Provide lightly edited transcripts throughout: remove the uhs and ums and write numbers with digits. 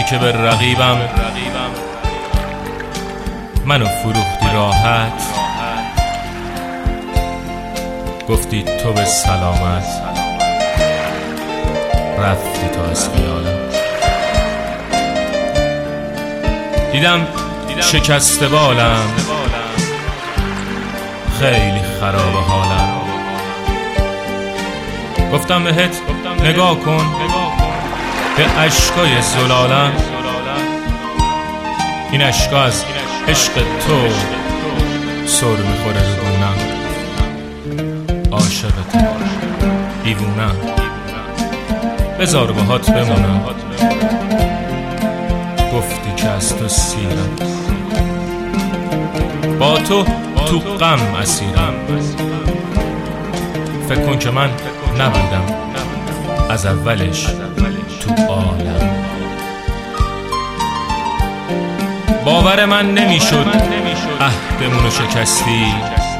وقتی که به رقیبم منو فروختی راحت، گفتی تو به سلامت، رفتی تا از خیالم. دیدم شکسته بالم، خیلی خراب حالم. گفتم بهت نگاه کن به اشکای زلالم، این اشکا از عشق تو سر میخوره رو دونم. عاشقت دیوونم، بذار باهات بمونم. گفتی که از تو سیرم، با تو تو غم اسیرم. فکر کن که من نبودم از اولش تو عالم. باور من نمیشد عهدمونو شکستی.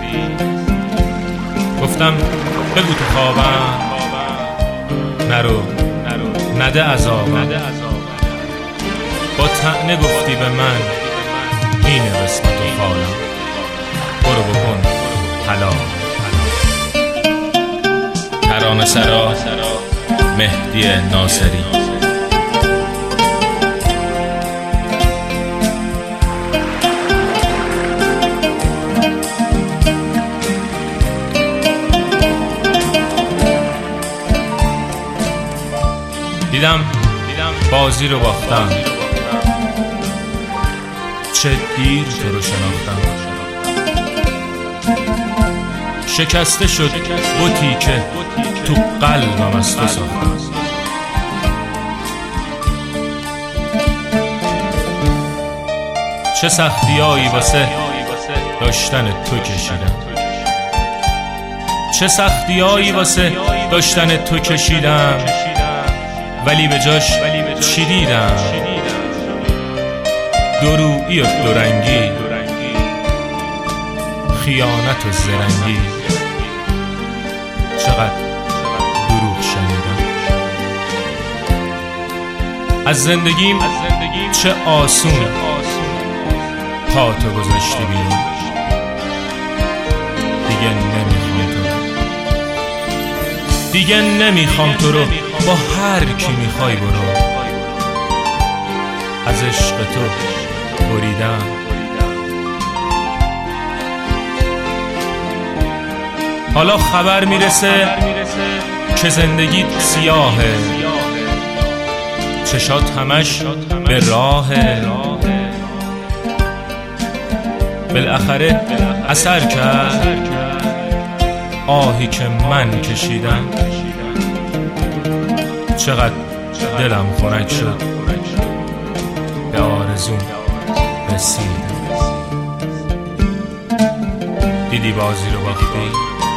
گفتم بگو تو خوابم نرو نده عذابم. با طعنه گفتی به من اینه قسمت و حالم. برو بکن حلال. ترانه سرا مهدی ناصری. دیدم بازی رو باختم، چه دیر تو رو شناختم. شکسته شد بوتی که تو قلبم از تو ساختم. چه سختیایی واسه داشتن تو کشیدم، چه سختیایی واسه داشتن تو کشیدم. ولی به جاش چی دیدم؟ دورویی و دورنگی، خیانت و زرنگی. چقدر دروغ شنیدم. از زندگیم چه آسون پاتو گذاشتی بیرون. دیگه نمیخوام تو رو با هر کی میخوای برو. از عشق تو بریدم. حالا خبر میرسه که زندگیت سیاهه، چشات همش به راهه. بالاخره اثر کرد آهی که من کشیدم. چقدر دلم خنک شد، به آرزوم رسیدم. دیدی بازی رو باختی،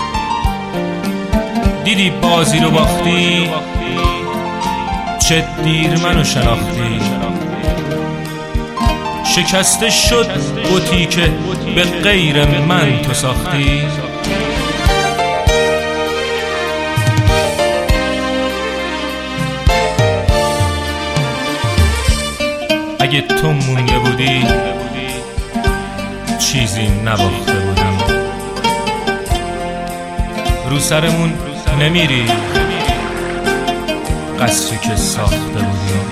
دیدی بازی رو باختی. چه دیر منو شناختی. شکسته شد بوتی که به غیر من تو ساختی. اگه تو مونده بودی چیزی نباخته بودم. رو سرمون نمیری قصری که ساخته بودیم.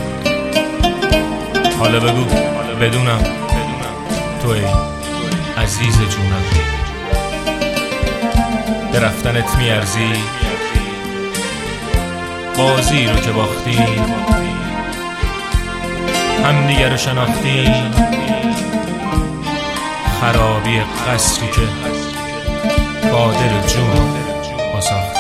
حالا بگو بدونم توی عزیز جونم. به رفتنت میارزی بازی رو که باختی. هم دیگر رو شناختی، خرابی قصری که با دل جون ما ساختی.